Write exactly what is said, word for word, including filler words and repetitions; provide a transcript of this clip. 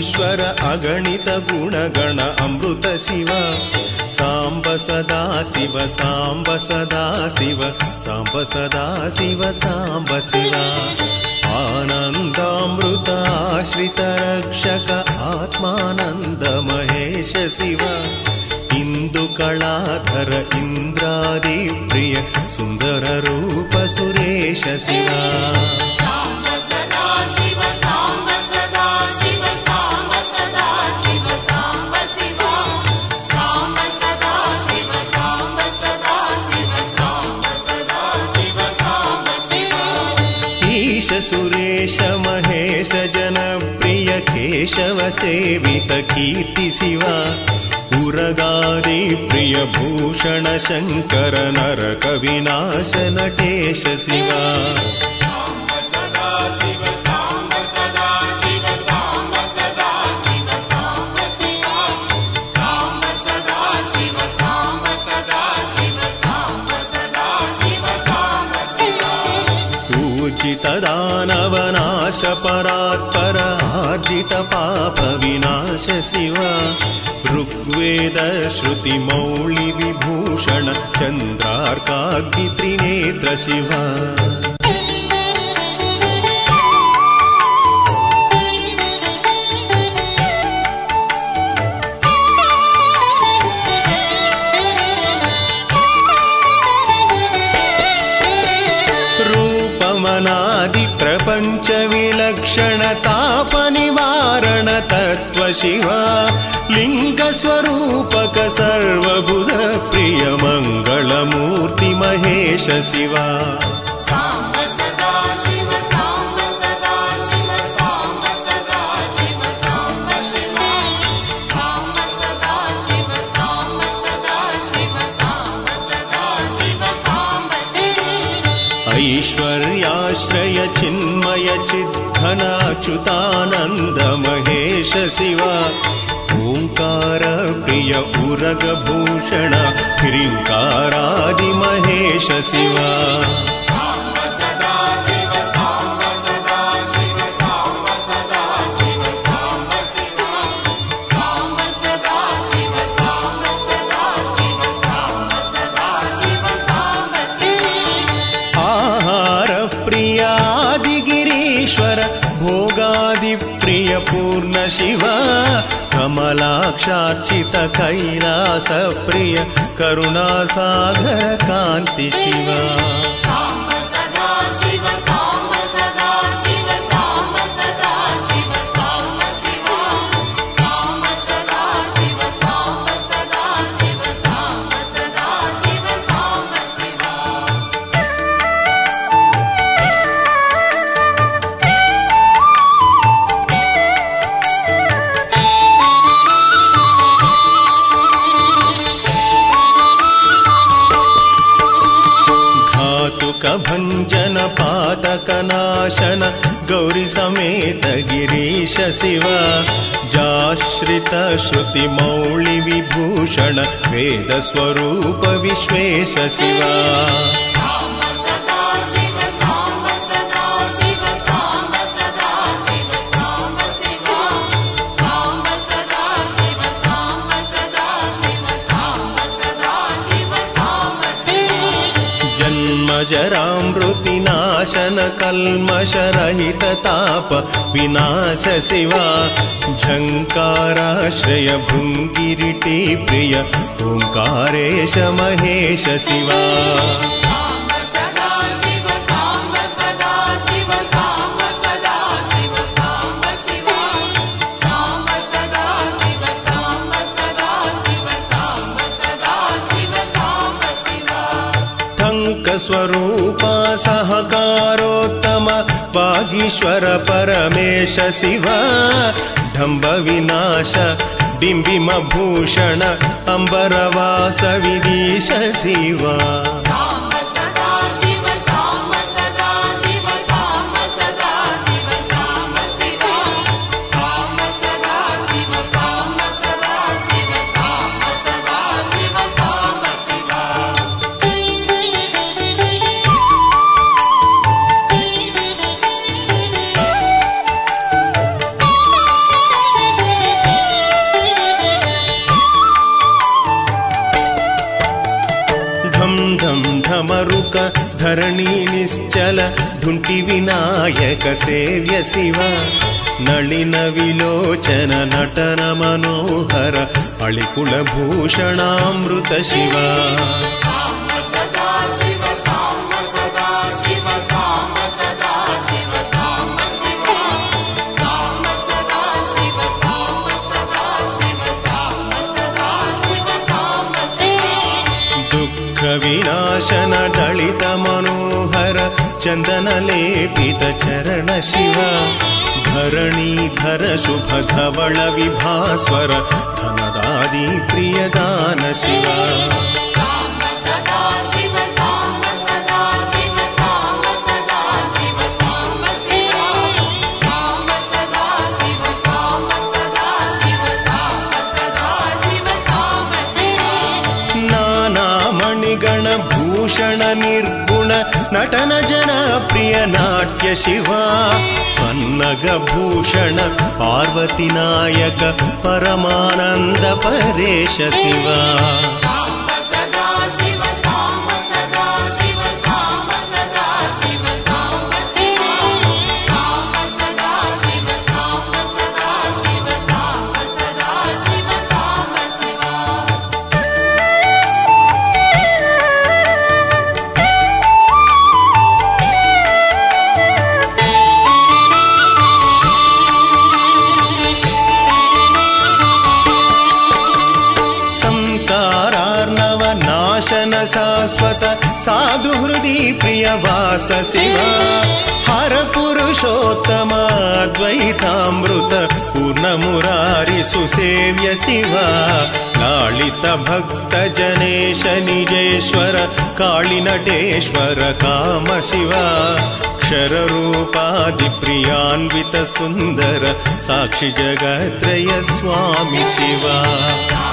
ಈಶ್ವರ ಅಗಣಿತ ಗುಣಗಣ ಅಮೃತ ಶಿವ ಸಾಂಬ ಸದಾ ಶಿವ ಸಾಂಬ ಸದಾ ಶಿವ ಸಾಂಬ ಸದಾ ಶಿವ ಸಾಂಬ ಶಿವ ಆನಂದಾಮೃತ ಆಶ್ರಿತ ರಕ್ಷಕ ಆತ್ಮಾನಂದ ಮಹೇಶ ಶಿವ ಇಂದು ಕಳಾಧರ ಇಂದ್ರಾದಿ ಪ್ರಿಯ ಸುಂದರ ರೂಪ ಸುರೇಶ ಶಿವ ಸಾಂಬ ಸದಾ ಶಿವ ಸಾಂಬ ಸದಾ ಶಿವ ಸಾಂಬ ಸದಾ ಶಿವ ಸಾಂಬ ಶಿವ ಸಾಂಬ ಸದಾ ಶಿವ ಸಾಂಬ ಸದಾ ಶಿವ ಸಾಂಬ ಸದಾ ಶಿವ ಸಾಂಬ ಶಿವ ಈಶ ಸುರೇಶ ಮಹೇಶ ಜನಪ್ರಿಯ ಕೇಶವ ಸೇವಿತ ಕೀರ್ತಿ ಶಿವ ಉರಗಾದಿ ಪ್ರಿಯ ಭೂಷಣ ಶಂಕರ ನರಕ ವಿನಾಶ ನಟೇಶ ಶಿವ ಸಾಂಬ ಸದಾ ಶಿವ ಸಾಂಬ ಸದಾ ಶಿವ ಸಾಂಬ ಸದಾ ಶಿವ ಸಾಂಬ ಶಿವ ಸಾಂಬ ಸದಾ ಶಿವ ಸಾಂಬ ಸದಾ ಶಿವ ಸಾಂಬ ಸದಾ ಶಿವ ಸಾಂಬ ಶಿವ ಊರ್ಜಿತ ದಾನವನಾಶ ಪರಾತ್ಪರ ಆರ್ಜಿತ ಪಾಪ ವಿನಾಶ ಶಿವ ಋಗ್ವೇದ ಶ್ರುತಿ ಮೌಳಿ ವಿಭೂಷಣ ಚಂದ್ರಾರ್ಕಾಗ್ನಿ ತ್ರಿನೇತ್ರ ಶಿವ ರೂಪಮನಾದಿ ಪ್ರಪಂಚ ವಿಲಕ್ಷಣ ತಾಪ ನಿವಾರಣ ತತ್ವ ಶಿವ ಲಿಂಗ ಸ್ವರೂಪಕ ಸರ್ವಬುಧ ಪ್ರಿಯ ಮಂಗಳ ಮೂರ್ತಿ ಮಹೇಶ ಶಿವ ಸಾಂಬ ಸದಾ ಶಿವ ಸಾಂಬ ಸದಾ ಶಿವ ಸಾಂಬ ಸದಾ ಶಿವ ಸಾಂಬ ಶಿವ ಸಾಂಬ ಸದಾ ಶಿವ ಸಾಂಬ ಸದಾ ಶಿವ ಸಾಂಬ ಸದಾ ಶಿವ ಸಾಂಬ ಶಿವ ಐಶ್ವರ್ಯಾಶ್ರಯ ಚಿನ್ಮಯ ಚಿದ್ಘನ ಅಚ್ಯುತಾನಂದ ಮಹೇಶ ಶಿವ ಓಂಕಾರ ಪ್ರಿಯ ಉರಗ ಭೂಷಣ ಹಿರಿಂಕಾರಾದಿ ಮಹೇಶ ಶಿವ ಸಾಂಬ ಸದಾ ಶಿವ ಸಾಂಬ ಸದಾ ಶಿವ ಸಾಂಬ ಸದಾ ಶಿವ ಸಾಂಬ ಶಿವ ಸಾಂಬ ಸದಾ ಶಿವ ಸಾಂಬ ಸದಾ ಶಿವ ಸಾಂಬ ಸದಾ ಶಿವ ಸಾಂಬ ಶಿವ ಆಹಾರ ಪ್ರಿಯಾದಿಗಿರೀಶ್ವರ ಭೋಗಾದಿ ಪ್ರಿಯ ಪೂರ್ಣ ಶಿವ ಕಮಲಾಕ್ಷಾರ್ಚಿತ ಕೈಲಾಸ ಪ್ರಿಯ ಕರುಣಾಸಾಗರ ಕಾಂತಿ ಶಿವ ಸಾಂಬ ಸದಾ ಶಿವ ಸಾಂಬ ಸದಾ ಶಿವ ಸಾಂಬ ಸದಾ ಶಿವ ಸಾಂಬ ಶಿವ ಸಾಂಬ ಸದಾ ಶಿವ ಸಾಂಬ ಸದಾ ಶಿವ ಸಾಂಬ ಸದಾ ಶಿವ ಸಾಂಬ ಶಿವ ಭಂಜನ ಪಾತಕ ನಾಶನ ಗೌರಿ ಸಮೇತ ಗಿರೀಶ ಶಿವ ಜಾಶ್ರಿತ ಶ್ರುತಿ ಮೌಳಿ ವಿಭೂಷಣ ವೇದ ಸ್ವರೂಪ ವಿಶ್ವೇಶ ಶಿವ ಸಾಂಬ ಸದಾ ಶಿವ ಸಾಂಬ ಸದಾ ಶಿವ ಸಾಂಬ ಸದಾ ಶಿವ ಸಾಂಬ ಶಿವ ಸಾಂಬ ಸದಾ ಶಿವ ಸಾಂಬ ಸದಾ ಶಿವ ಸಾಂಬ ಸದಾ ಶಿವ ಸಾಂಬ ಶಿವ ಜನ್ಮ ಜರಾಮೃತಿ ನಾಶನ ಕಲ್ಮಶರಹಿತ ತಾಪ ವಿನಾಶ ಶಿವ ಝಂಕಾರಾಶ್ರಯ ಭೃಂಗಿರಿಟಿ ಪ್ರಿಯ ಓಂಕಾರೇಶ ಮಹೇಶ ಶಿವ ಸಾಂಬ ಸದಾ ಶಿವ ಸಾಂಬ ಸದಾ ಶಿವ ಸಾಂಬ ಸದಾ ಶಿವ ಸಾಂಬ ಶಿವ ಸಾಂಬ ಸದಾ ಶಿವ ಸಾಂಬ ಸದಾ ಶಿವ ಸಾಂಬ ಸದಾ ಶಿವ ಸಾಂಬ ಶಿವ ಟಂಕ ಸ್ವರೂಪ ಸಹಕಾರೋತ್ತಮ ವಾಗೀಶ್ವರ ಪರಮೇಶ ಶಿವ ಢಂಬ ವಿನಾಶ ಬಿಂಬಿಮ ಭೂಷಣ ಅಂಬರವಾಸ ವಿದೀಶ ಶಿವ ಸಾಂಬ ಸದಾ ಶಿವ ಸಾಂಬ ಸದಾ ಶಿವ ಸಾಂಬ ಸದಾ ಶಿವ ಸಾಂಬ ಶಿವ ಸಾಂಬ ಸದಾ ಶಿವ ಸಾಂಬ ಸದಾ ಶಿವ ಸಾಂಬ ಸದಾ ಶಿವ ಸಾಂಬ ಶಿವ ಚಂಚಲ ಧುಂಟಿ ವಿನಾಯಕ ಸೇವ್ಯ ಶಿವ ನಳಿನ ವಿಲೋಚನ ನಟನ ಮನೋಹರ ಅಳಿಕುಳಭೂಷಣಾಮೃತ ಶಿವ ಸಾಂಬ ಸದಾ ಶಿವ ಸಾಂಬ ಸದಾ ಶಿವ ಸಾಂಬ ಸದಾ ಶಿವ ಸಾಂಬ ಶಿವ ಸಾಂಬ ಸದಾ ಶಿವ ಸಾಂಬ ಸದಾ ಶಿವ ಸಾಂಬ ಸದಾ ಶಿವ ಸಾಂಬ ಶಿವ ದುಃಖ ವಿನಾಶನ ದಳಿತ ಮನೋಹರ ಚಂದನ ಲೇಪಿತ ಚರಣ ಶಿವ ಧರಣೀಧರ ಶುಭ ಧವಳ ವಿಭಾಸ್ವರ ಧನದಾದಿ ಪ್ರಿಯದಾನ ಶಿವ ಸಾಂಬ ಸದಾ ಶಿವ ಸಾಂಬ ಸದಾ ಶಿವ ಸಾಂಬ ಸದಾ ಶಿವ ಸಾಂಬ ಶಿವ ಸಾಂಬ ಸದಾ ಶಿವ ಸಾಂಬ ಸದಾ ಶಿವ ಸಾಂಬ ಸದಾ ಶಿವ ಸಾಂಬ ಶಿವ ನಾನಾ ಮಣಿಗಣ ಭೂಷಣ ನಿರ್ಗುಣ ನಟನ ಜನ ಪ್ರಿಯ ನಾಟ್ಯ ಶಿವ ಪನ್ನಗ ಭೂಷಣ ಪಾರ್ವತಿ ನಾಯಕ ಪರಮಾನಂದ ಪರೇಶ ಶಿವ ಸಾಂಬ ಸದಾ ಶಿವ ಸಾಂಬ ಸದಾ ಶಿವ ಸಾಂಬ ಸದಾ ಶಿವ ಸಾಂಬ ಶಿವ ಸಾಂಬ ಸದಾ ಶಿವ ಸಾಂಬ ಸದಾ ಶಿವ ಸಾಂಬ ಸದಾ ಶಿವ ಸಾಂಬ ಶಿವ ಸಂಸಾರಾರ್ಣವ ನಾಶನ ಶಾಶ್ವತ ಸಾಧು ಹೃದಿ ಪ್ರಿಯ ವಾಸ ಶಿವ ಹರ ಪುರುಷೋತ್ತಮ ದ್ವೈತಾಮೃತ ಪೂರ್ಣ ಮುರಾರಿ ಸುಸೇವ್ಯ ಶಿವ ಲಾಳಿತ ಭಕ್ತ ಜನೇಶ ನಿಜೇಶ್ವರ ಕಾಳಿ ನಟೇಶ್ವರ ಕಾಮ ಶಿವ ಕ್ಷರರೂಪಾದಿ ಪ್ರಿಯಾನ್ವಿತ ಸುಂದರ ಸಾಕ್ಷಿ ಜಗತ್ರಯ ಸ್ವಾಮಿ ಶಿವ